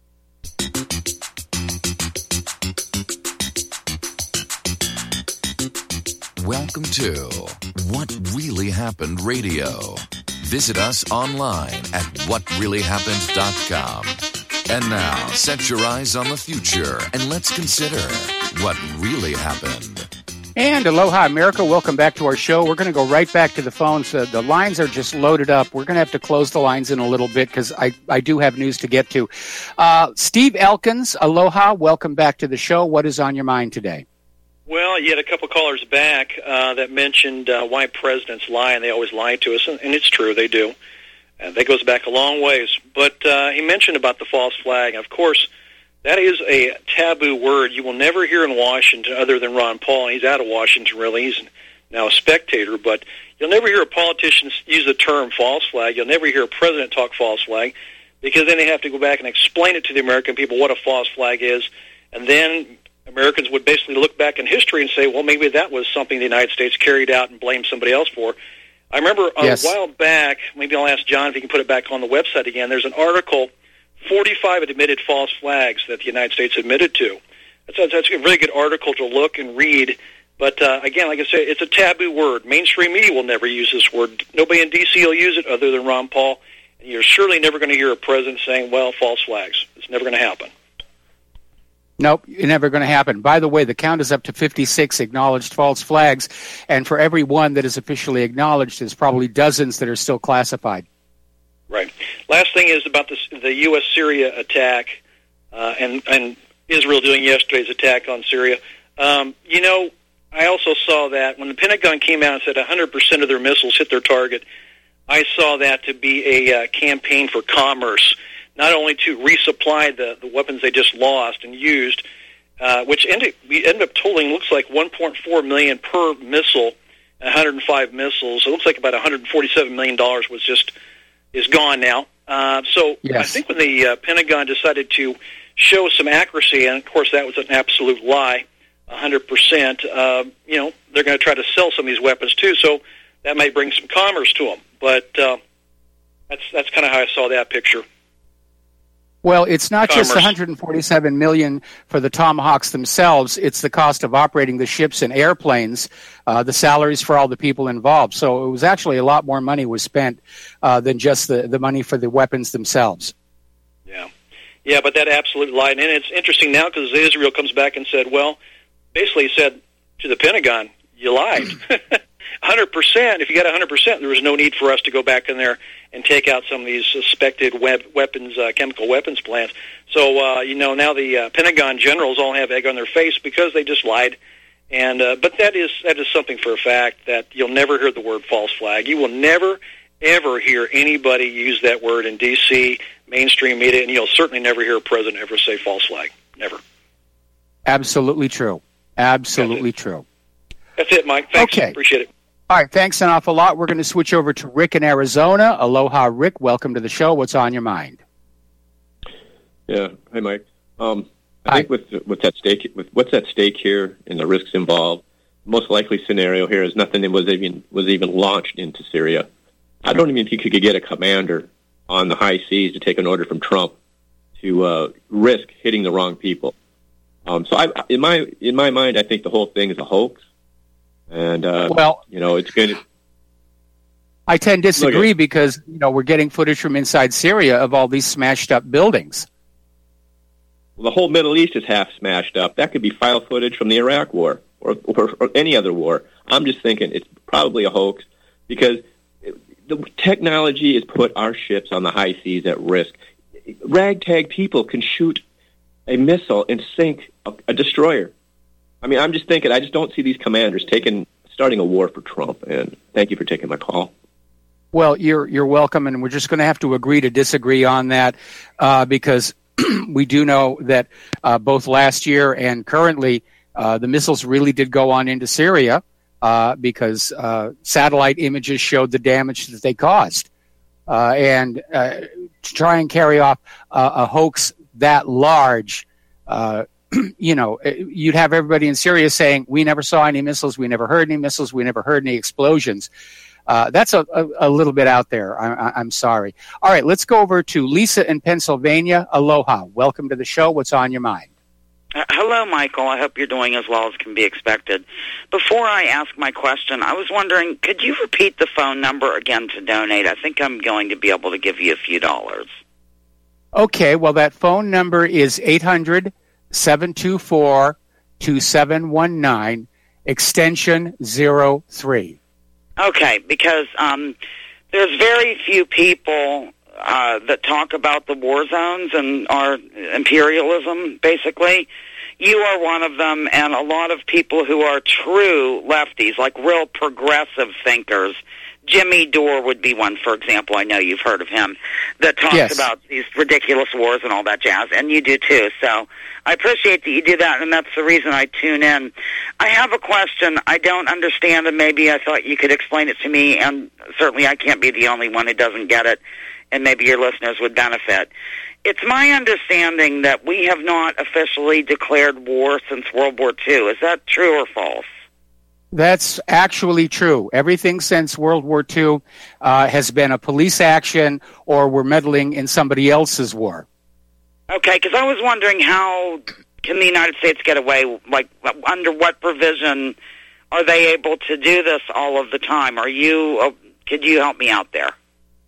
Welcome to What Really Happened Radio. Visit us online at what really happened dot com. And now, set your eyes on the future and let's consider what really happened. And aloha, America. Welcome back to our show. We're going to go right back to the phones. Uh, the lines are just loaded up. We're going to have to close the lines in a little bit because I, I do have news to get to. Uh, Steve Elkins, aloha. Welcome back to the show. What is on your mind today? Well, you had a couple callers back uh, that mentioned uh, why presidents lie, and they always lie to us, and, and it's true, they do. And that goes back a long ways. But uh, he mentioned about the false flag. Of course, that is a taboo word. You will never hear in Washington other than Ron Paul, and he's out of Washington, really. He's now a spectator. But you'll never hear a politician use the term false flag. You'll never hear a president talk false flag because then they have to go back and explain it to the American people what a false flag is, and then Americans would basically look back in history and say, well, maybe that was something the United States carried out and blamed somebody else for. I remember a yes. while back, maybe I'll ask John if he can put it back on the website again, there's an article, forty-five admitted false flags that the United States admitted to. That's a, that's a really good article to look and read. But, uh, again, like I said, it's a taboo word. Mainstream media will never use this word. Nobody in D C will use it other than Ron Paul. And you're surely never going to hear a president saying, well, false flags. It's never going to happen. Nope, it's never going to happen. By the way, the count is up to fifty-six acknowledged false flags, and for every one that is officially acknowledged, there's probably dozens that are still classified. Right. Last thing is about this, the U S Syria attack uh, and, and Israel doing yesterday's attack on Syria. Um, you know, I also saw that when the Pentagon came out and said one hundred percent of their missiles hit their target, I saw that to be a uh, campaign for commerce. not only to resupply the, the weapons they just lost and used, uh, which ended, we ended up totaling, looks like one point four million dollars per missile, one hundred five missiles. It looks like about one hundred forty-seven million dollars was just is gone now. Uh, so yes. I think when the uh, Pentagon decided to show some accuracy, and of course that was an absolute lie, one hundred percent, uh, you know, they're going to try to sell some of these weapons too, so that may bring some commerce to them. But uh, that's that's kind of how I saw that picture. Well, it's not Commerce. just one hundred forty-seven million dollars for the Tomahawks themselves. It's the cost of operating the ships and airplanes, uh, the salaries for all the people involved. So it was actually a lot more money was spent uh, than just the, the money for the weapons themselves. Yeah. Yeah, but that absolute lie. And it's interesting now because Israel comes back and said, well, basically said to the Pentagon, you lied. one hundred percent. If you got one hundred percent, there was no need for us to go back in there and take out some of these suspected web weapons, uh, chemical weapons plants. So, uh, you know, now the uh, Pentagon generals all have egg on their face because they just lied. And uh, but that is that is something for a fact that you'll never hear the word false flag. You will never, ever hear anybody use that word in D C, mainstream media, and you'll certainly never hear a president ever say false flag. Never. Absolutely true. Absolutely That's true. That's it, Mike. Thanks. Okay. Appreciate it. All right, thanks an awful lot. We're going to switch over to Rick in Arizona. Aloha, Rick. Welcome to the show. What's on your mind? Yeah. Hi, Mike. Um, I Hi. think with what's at stake, with what's at stake here and the risks involved, the most likely scenario here is nothing that was even was even launched into Syria. I don't even think you could get a commander on the high seas to take an order from Trump to uh, risk hitting the wrong people. Um, so, I, in my in my mind, I think the whole thing is a hoax. And, uh, well, you know, it's going to... I tend to disagree because, you know, we're getting footage from inside Syria of all these smashed up buildings. Well, the whole Middle East is half smashed up. That could be file footage from the Iraq War or, or, or any other war. I'm just thinking it's probably a hoax because the technology has put our ships on the high seas at risk. Ragtag people can shoot a missile and sink a, a destroyer. I mean, I'm just thinking, I just don't see these commanders taking, starting a war for Trump. And thank you for taking my call. Well, you're you're welcome, and we're just going to have to agree to disagree on that uh, because we do know that uh, both last year and currently uh, the missiles really did go on into Syria uh, because uh, satellite images showed the damage that they caused. Uh, and uh, to try and carry off uh, a hoax that large, uh, you know, you'd have everybody in Syria saying, we never saw any missiles, we never heard any missiles, we never heard any explosions. Uh, that's a, a, a little bit out there. I, I'm sorry. All right, let's go over to Lisa in Pennsylvania. Aloha. Welcome to the show. What's on your mind? Uh, hello, Michael. I hope you're doing as well as can be expected. Before I ask my question, I was wondering, could you repeat the phone number again to donate? I think I'm going to be able to give you a few dollars. Okay, well, that phone number is eight hundred, seven two four, two seven one nine, extension zero three. Okay, because um, there's very few people uh, that talk about the war zones and our imperialism, basically. You are one of them, and a lot of people who are true lefties, like real progressive thinkers. Jimmy Dore would be one, for example. I know you've heard of him, that talks yes. about these ridiculous wars and all that jazz, and you do too. So I appreciate that you do that, and that's the reason I tune in. I have a question. I don't understand, and maybe I thought you could explain it to me, and certainly I can't be the only one who doesn't get it, and maybe your listeners would benefit. It's my understanding that we have not officially declared war since World War Two. Is that true or false? That's actually true. Everything since World War Two uh, has been a police action or we're meddling in somebody else's war. Okay, because I was wondering how can the United States get away, like under what provision are they able to do this all of the time? Are you, uh, could you help me out there?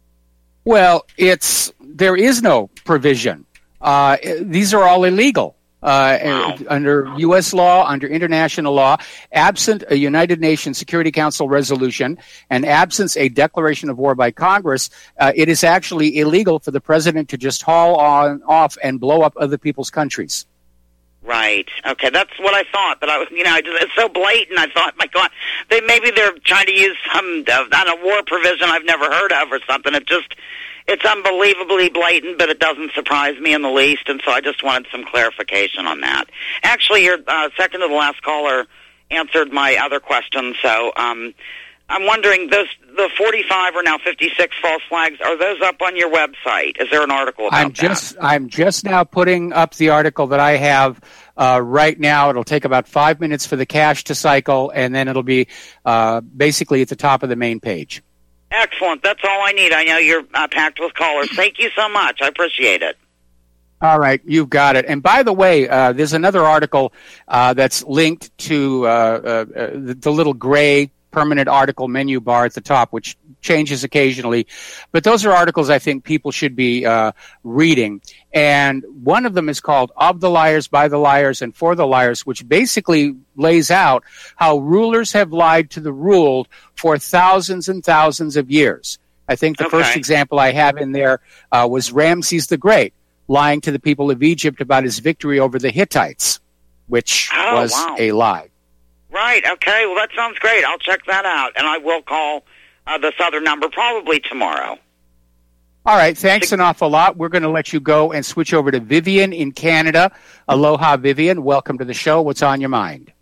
Well, it's there is no provision. Uh, these are all illegal. Uh, wow. Under U S law, under international law, absent a United Nations Security Council resolution and absent a declaration of war by Congress, uh, it is actually illegal for the president to just haul on off and blow up other people's countries. Right. Okay, that's what I thought. But I was, you know, it's so blatant. I thought, my God, they maybe they're trying to use some uh, on a war provision I've never heard of or something. It just. it's unbelievably blatant, but it doesn't surprise me in the least, and so I just wanted some clarification on that. Actually, your uh, second to the last caller answered my other question, so um, I'm wondering, those the forty-five or now fifty-six false flags, are those up on your website? Is there an article about I'm just, that? I'm just now putting up the article that I have uh, right now. It'll take about five minutes for the cache to cycle, and then it'll be uh, basically at the top of the main page. Excellent. That's all I need. I know you're uh, packed with callers. Thank you so much. I appreciate it. All right, you've got it. And by the way, uh, there's another article uh, that's linked to uh, uh, the, the little gray permanent article menu bar at the top, which changes occasionally. But those are articles I think people should be uh, reading. And one of them is called Of the Liars, By the Liars, and For the Liars, which basically lays out how rulers have lied to the ruled for thousands and thousands of years. I think the Okay. first example I have in there uh, was Ramses the Great, lying to the people of Egypt about his victory over the Hittites, which Oh, was wow. a lie. Right. Okay. Well, that sounds great. I'll check that out, and I will call uh, this other number probably tomorrow. All right, thanks an awful lot. We're going to let you go and switch over to Vivian in Canada. Aloha, Vivian. Welcome to the show. What's on your mind?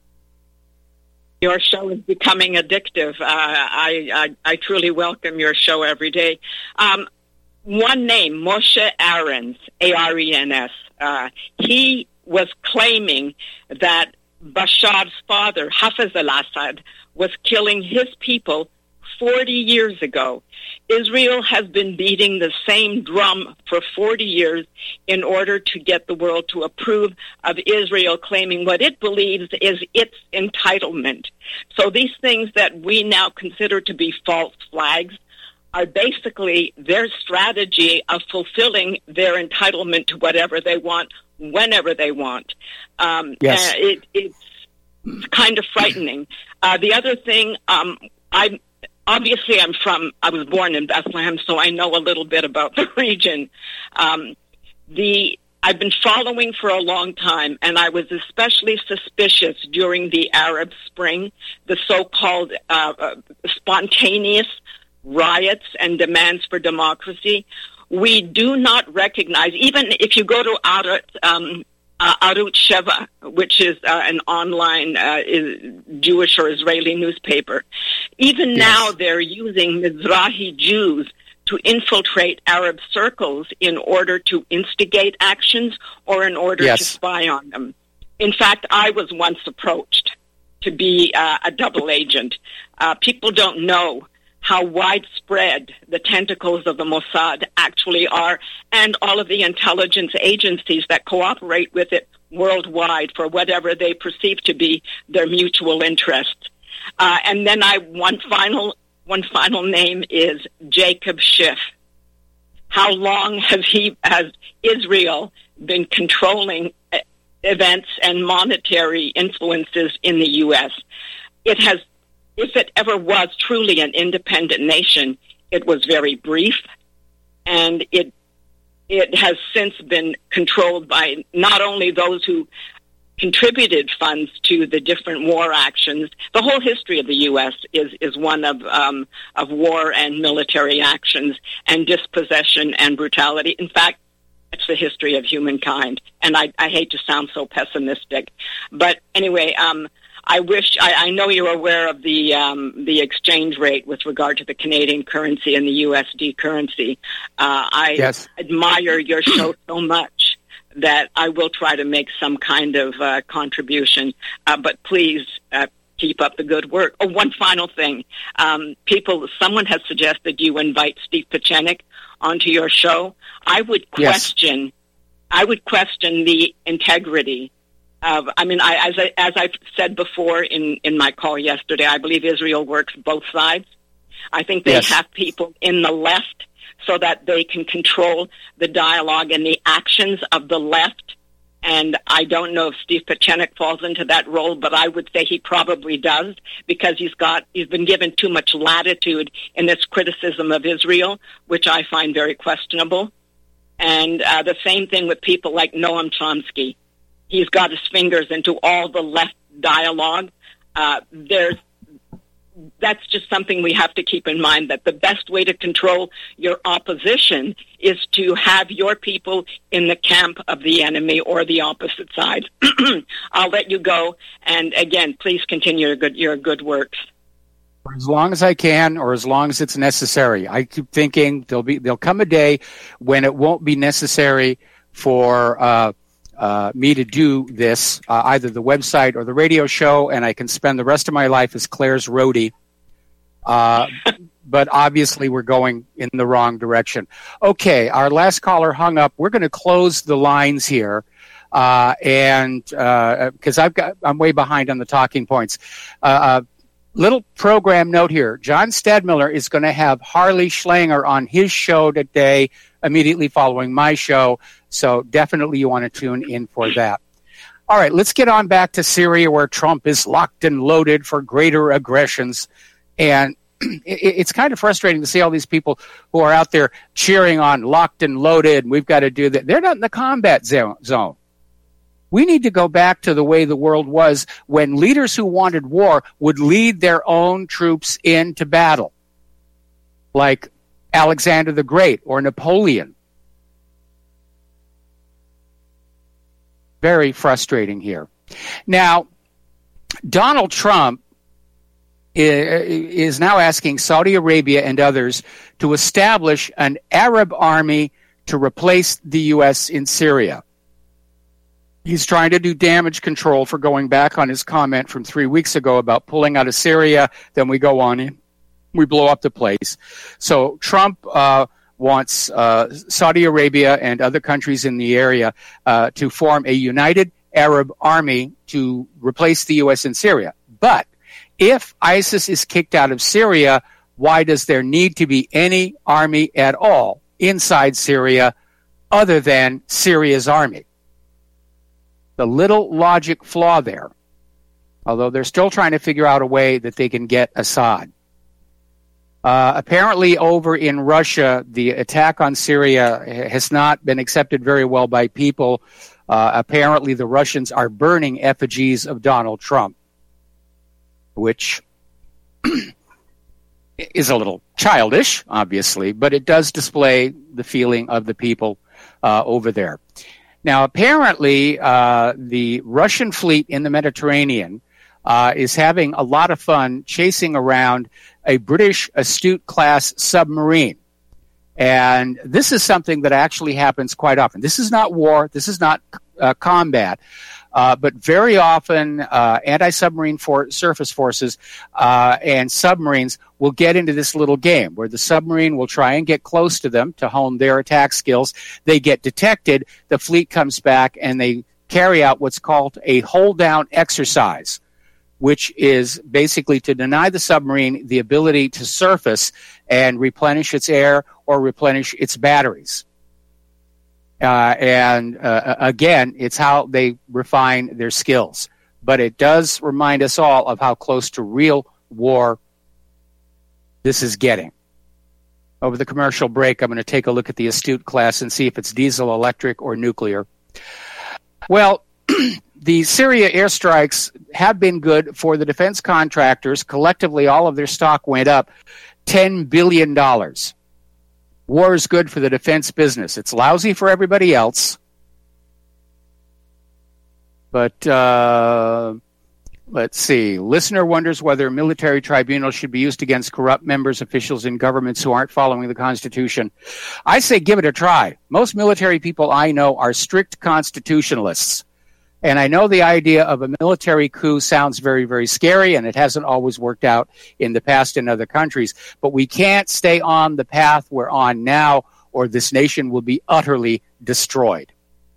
Your show is becoming addictive. Uh, I, I I truly welcome your show every day. Um, one name, Moshe Arens, A R E N S. Uh, he was claiming that Bashar's father, Hafez al-Assad, was killing his people forty years ago. Israel has been beating the same drum for forty years in order to get the world to approve of Israel claiming what it believes is its entitlement. So these things that we now consider to be false flags are basically their strategy of fulfilling their entitlement to whatever they want, whenever they want. Um, Yes. uh, it, it's kind of frightening. Uh, the other thing, um, I obviously I'm from, I was born in Bethlehem, so I know a little bit about the region. Um, the I've been following for a long time, and I was especially suspicious during the Arab Spring, the so-called uh, uh, spontaneous riots and demands for democracy. We do not recognize, even if you go to Arut, um, uh, Arut Sheva, which is uh, an online uh, is Jewish or Israeli newspaper, even Yes. now they're using Mizrahi Jews to infiltrate Arab circles in order to instigate actions or in order Yes. to spy on them. In fact, I was once approached to be uh, a double agent. Uh, people don't know how widespread the tentacles of the Mossad actually are, and all of the intelligence agencies that cooperate with it worldwide for whatever they perceive to be their mutual interests. Uh, and then I one final one final name is Jacob Schiff. How long has he has Israel been controlling uh, events and monetary influences in the U S? It has. If it ever was truly an independent nation, it was very brief, and it it has since been controlled by not only those who contributed funds to the different war actions. The whole history of the U S is is one of um, of war and military actions and dispossession and brutality. In fact, it's the history of humankind, and I, I hate to sound so pessimistic, but anyway. Um, I wish I, I know you're aware of the um, the exchange rate with regard to the Canadian currency and the U S D currency. Uh, I Yes. admire your show so much that I will try to make some kind of uh, contribution. Uh, but please uh, keep up the good work. Oh, one final thing: um, people, someone has suggested you invite Steve Pieczenik onto your show. I would Yes. question. I would question the integrity. Uh, I mean, I, as, I, as I've said before in, in my call yesterday, I believe Israel works both sides. I think they Yes. have people in the left so that they can control the dialogue and the actions of the left. And I don't know if Steve Pieczenik falls into that role, but I would say he probably does, because he's got he's been given too much latitude in this criticism of Israel, which I find very questionable. And uh, the same thing with people like Noam Chomsky. He's got his fingers into all the left dialogue. Uh, there's that's just something we have to keep in mind, that the best way to control your opposition is to have your people in the camp of the enemy or the opposite side. I'll let you go. And again, please continue your good, your good works. For as long as I can, or as long as it's necessary. I keep thinking there'll be there'll come a day when it won't be necessary for uh, uh, me to do this, uh, either the website or the radio show, and I can spend the rest of my life as Claire's roadie. Uh, but obviously, we're going in the wrong direction. Okay, our last caller hung up. We're going to close the lines here, uh, and because uh, I've got I'm way behind on the talking points. Uh, uh, Little program note here. John Stadmiller is going to have Harley Schlanger on his show today, immediately following my show. So definitely you want to tune in for that. All right, let's get on back to Syria, where Trump is locked and loaded for greater aggressions. And it's kind of frustrating to see all these people who are out there cheering on locked and loaded. We've got to do that. They're not in the combat zone. We need to go back to the way the world was when leaders who wanted war would lead their own troops into battle, like Alexander the Great or Napoleon. Very frustrating here. Now, Donald Trump is now asking Saudi Arabia and others to establish an Arab army to replace the U S in Syria. He's trying to do damage control for going back on his comment from three weeks ago about pulling out of Syria. Then we go on in, we blow up the place. So Trump uh, wants uh, Saudi Arabia and other countries in the area uh, to form a united Arab army to replace the U S in Syria. But if ISIS is kicked out of Syria, why does there need to be any army at all inside Syria other than Syria's army? The little logic flaw there, although they're still trying to figure out a way that they can get Assad. Uh, apparently over in Russia, the attack on Syria has not been accepted very well by people. Uh, apparently the Russians are burning effigies of Donald Trump, which is a little childish, obviously, but it does display the feeling of the people uh, over there. Now, apparently, uh, the Russian fleet in the Mediterranean uh, is having a lot of fun chasing around a British Astute-class submarine. And this is something that actually happens quite often. This is not war. This is not uh, combat. Uh, but very often, uh, anti-submarine for- surface forces uh, and submarines will get into this little game where the submarine will try and get close to them to hone their attack skills. They get detected, the fleet comes back, and they carry out what's called a hold-down exercise, which is basically to deny the submarine the ability to surface and replenish its air or replenish its batteries. Uh, and uh, again, it's how they refine their skills. But it does remind us all of how close to real war this is getting. Over the commercial break, I'm going to take a look at the Astute class and see if it's diesel, electric, or nuclear. Well, the Syria airstrikes have been good for the defense contractors. Collectively, all of their stock went up ten billion dollars. War is good for the defense business. It's lousy for everybody else. But uh, let's see. Listener wonders whether military tribunals should be used against corrupt members, officials, and governments who aren't following the Constitution. I say give it a try. Most military people I know are strict constitutionalists. And I know the idea of a military coup sounds very, very scary, and it hasn't always worked out in the past in other countries. But we can't stay on the path we're on now, or this nation will be utterly destroyed,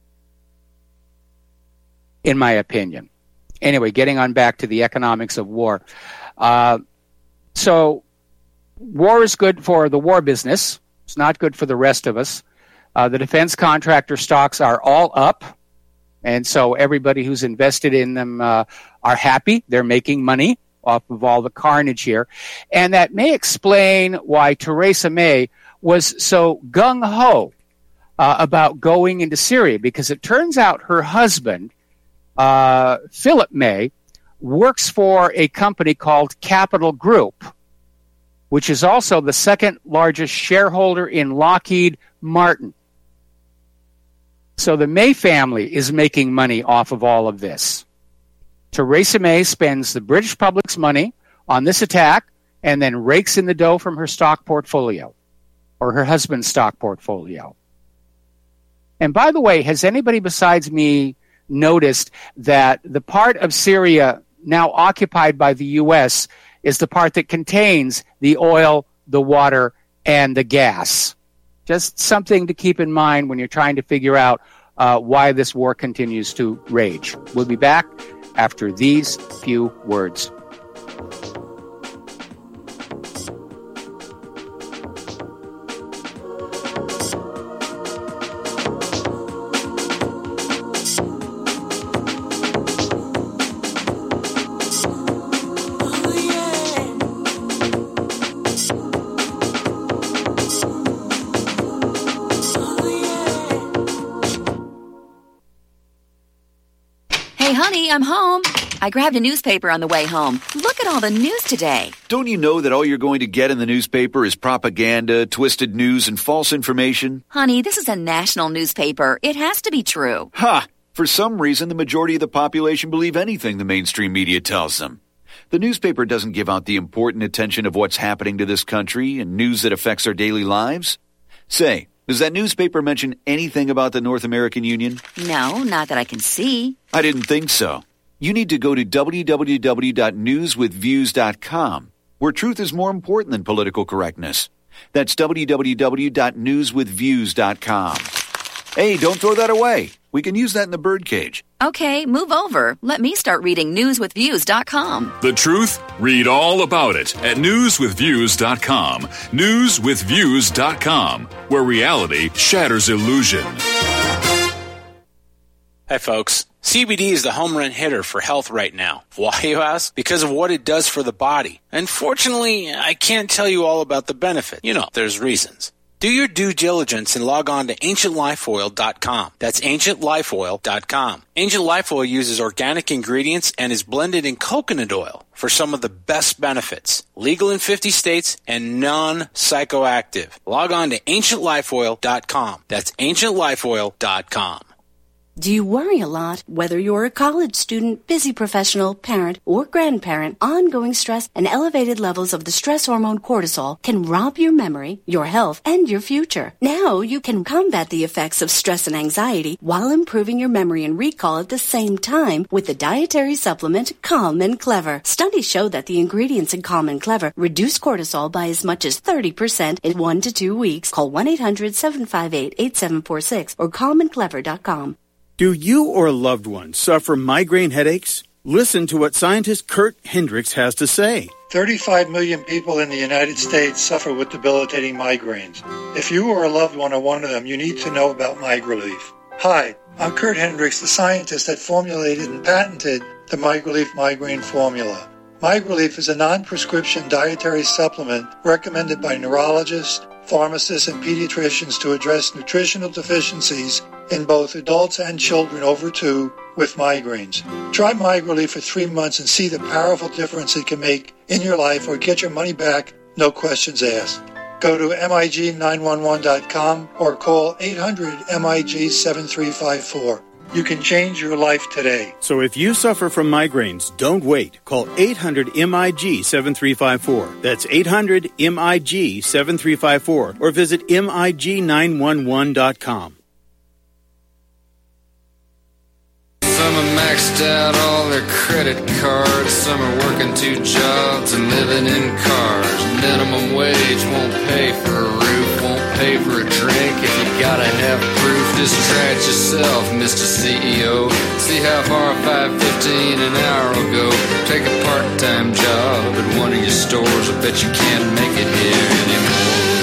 in my opinion. Anyway, getting on back to the economics of war. Uh, so war is good for the war business. It's not good for the rest of us. Uh, the defense contractor stocks are all up. And so everybody who's invested in them uh, are happy. They're making money off of all the carnage here. And that may explain why Theresa May was so gung-ho uh, about going into Syria, because it turns out her husband, uh, Philip May, works for a company called Capital Group, which is also the second largest shareholder in Lockheed Martin. So the May family is making money off of all of this. Theresa May spends the British public's money on this attack and then rakes in the dough from her stock portfolio, or her husband's stock portfolio. And by the way, has anybody besides me noticed that the part of Syria now occupied by the U S is the part that contains the oil, the water, and the gas? Just something to keep in mind when you're trying to figure out uh, why this war continues to rage. We'll be back after these few words. I'm home. I grabbed a newspaper on the way home. Look at all the news today. Don't you know that all you're going to get in the newspaper is propaganda, twisted news, and false information? Honey, this is a national newspaper. It has to be true. Ha! For some reason, the majority of the population believe anything the mainstream media tells them. The newspaper doesn't give out the important attention of what's happening to this country and news that affects our daily lives. Say, does that newspaper mention anything about the North American Union? No, not that I can see. I didn't think so. You need to go to w w w dot news with views dot com, where truth is more important than political correctness. That's w w w dot news with views dot com. Hey, don't throw that away. We can use that in the birdcage. Okay, move over. Let me start reading news with views dot com. The truth? Read all about it at news with views dot com. news with views dot com, where reality shatters illusion. Hi, folks. C B D is the home run hitter for health right now. Why, you ask? Because of what it does for the body. Unfortunately, I can't tell you all about the benefit. You know, there's reasons. Do your due diligence and log on to ancient life oil dot com. That's ancient life oil dot com. Ancient Life Oil uses organic ingredients and is blended in coconut oil for some of the best benefits. Legal in fifty states and non-psychoactive. Log on to ancient life oil dot com. That's ancient life oil dot com. Do you worry a lot? Whether you're a college student, busy professional, parent, or grandparent, ongoing stress and elevated levels of the stress hormone cortisol can rob your memory, your health, and your future. Now you can combat the effects of stress and anxiety while improving your memory and recall at the same time with the dietary supplement Calm and Clever. Studies show that the ingredients in Calm and Clever reduce cortisol by as much as thirty percent in one to two weeks. Call one eight hundred seven five eight eight seven four six or calm and clever dot com. Do you or a loved one suffer migraine headaches? Listen to what scientist Kurt Hendricks has to say. thirty-five million people in the United States suffer with debilitating migraines. If you or a loved one are one of them, you need to know about MigraLief. Hi, I'm Kurt Hendricks, the scientist that formulated and patented the MigraLief migraine formula. MigraLief is a non-prescription dietary supplement recommended by neurologists, pharmacists, and pediatricians to address nutritional deficiencies in both adults and children over two with migraines. Try MigraLief for three months and see the powerful difference it can make in your life, or get your money back, no questions asked. Go to M I G nine one one dot com or call eight hundred M I G seven three five four. You can change your life today. So if you suffer from migraines, don't wait. Call eight hundred M I G seven three five four. That's eight hundred M I G seven three five four or visit M I G nine one one dot com. Some are maxed out all their credit cards. Some are working two jobs and living in cars. Minimum wage won't pay for a roof, won't pay for a drink. If you gotta have proof, just try it yourself, Mister C E O. See how far five fifteen an hour will go. Take a part-time job at one of your stores. I bet you can't make it here anymore.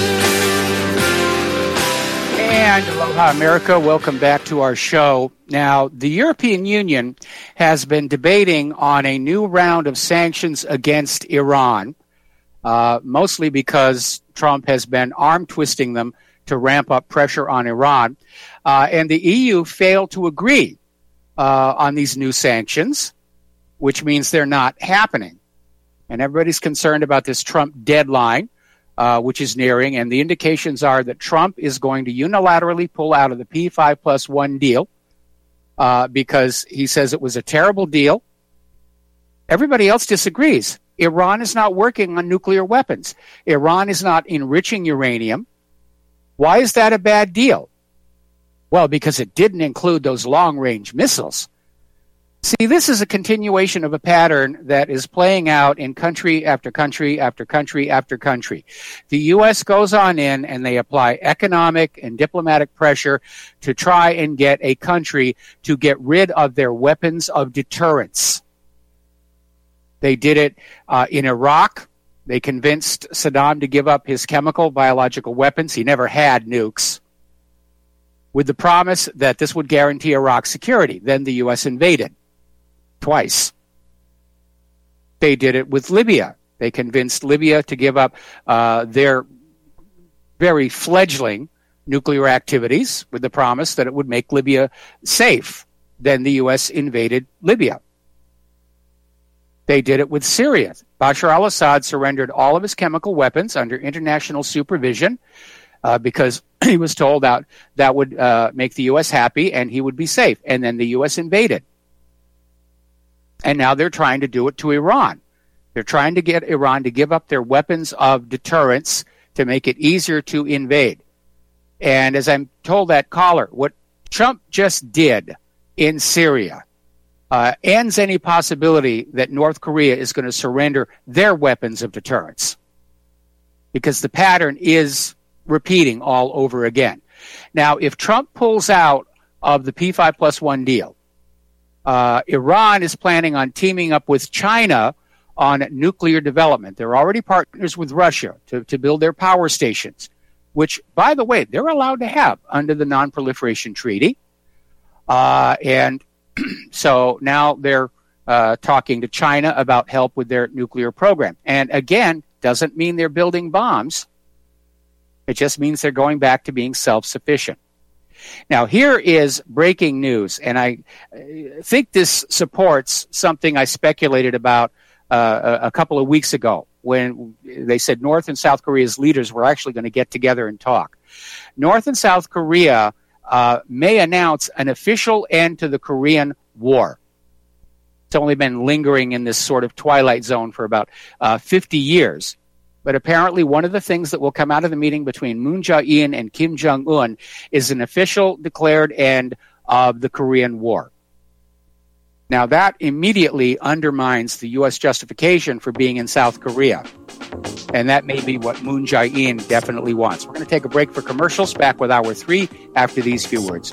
And aloha, America. Welcome back to our show. Now, the European Union has been debating on a new round of sanctions against Iran, uh, mostly because Trump has been arm-twisting them to ramp up pressure on Iran. Uh, and the E U failed to agree uh, on these new sanctions. which means they're not happening. And everybody's concerned about this Trump deadline, uh, which is nearing, and the indications are that Trump is going to unilaterally pull out of the P five plus one deal uh, because he says it was a terrible deal. Everybody else disagrees. Iran is not working on nuclear weapons. Iran is not enriching uranium. Why is that a bad deal? Well, because it didn't include those long-range missiles. See, this is a continuation of a pattern that is playing out in country after country after country after country. The U S goes on in and they apply economic and diplomatic pressure to try and get a country to get rid of their weapons of deterrence. They did it uh, in Iraq. They convinced Saddam to give up his chemical, biological weapons. He never had nukes, with the promise that this would guarantee Iraq's security. Then the U S invaded. Twice. They did it with Libya. They convinced Libya to give up uh, their very fledgling nuclear activities with the promise that it would make Libya safe. Then the U S invaded Libya. They did it with Syria. Bashar al-Assad surrendered all of his chemical weapons under international supervision uh, because he was told that that would uh, make the U S happy and he would be safe. And then the U S invaded. And now they're trying to do it to Iran. They're trying to get Iran to give up their weapons of deterrence to make it easier to invade. And as I'm told that caller, what Trump just did in Syria uh, ends any possibility that North Korea is going to surrender their weapons of deterrence, because the pattern is repeating all over again. Now, if Trump pulls out of the P five plus one deal, Uh, Iran is planning on teaming up with China on nuclear development. They're already partners with Russia to, to build their power stations, which, by the way, they're allowed to have under the Non-Proliferation Treaty. Uh, and so now they're uh, talking to China about help with their nuclear program. And again, doesn't mean they're building bombs. It just means they're going back to being self-sufficient. Now, here is breaking news, and I think this supports something I speculated about uh, a couple of weeks ago when they said North and South Korea's leaders were actually going to get together and talk. North and South Korea uh, may announce an official end to the Korean War. It's only been lingering in this sort of twilight zone for about uh, fifty years. But apparently one of the things that will come out of the meeting between Moon Jae-in and Kim Jong-un is an official declared end of the Korean War. Now, that immediately undermines the U S justification for being in South Korea. And that may be what Moon Jae-in definitely wants. We're going to take a break for commercials. Back with hour three after these few words.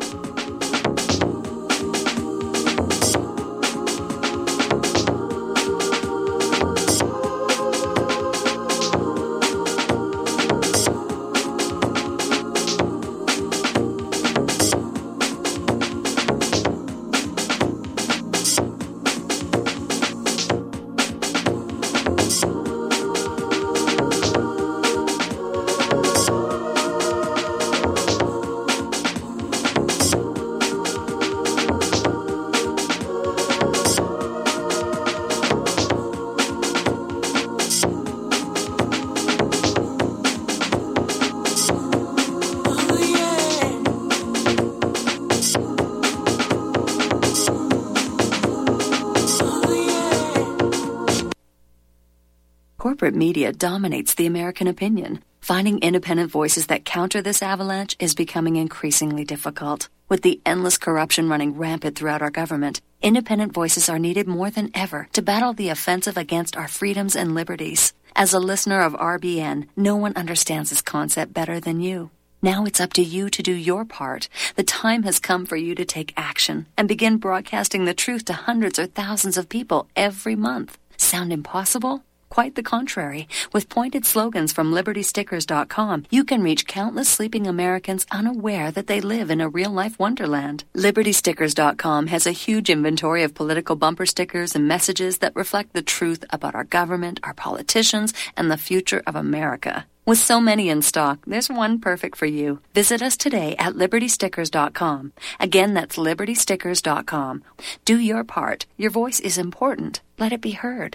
Corporate media dominates the American opinion. Finding independent voices that counter this avalanche is becoming increasingly difficult. With the endless corruption running rampant throughout our government, independent voices are needed more than ever to battle the offensive against our freedoms and liberties. As a listener of R B N, no one understands this concept better than you. Now it's up to you to do your part. The time has come for you to take action and begin broadcasting the truth to hundreds or thousands of people every month. Sound impossible? Quite the contrary. With pointed slogans from Liberty Stickers dot com, you can reach countless sleeping Americans unaware that they live in a real-life wonderland. Liberty Stickers dot com has a huge inventory of political bumper stickers and messages that reflect the truth about our government, our politicians, and the future of America. With so many in stock, there's one perfect for you. Visit us today at liberty stickers dot com. Again, that's liberty stickers dot com. Do your part. Your voice is important. Let it be heard.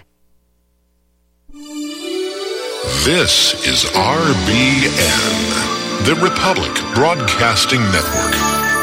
This is R B N, the Republic Broadcasting Network.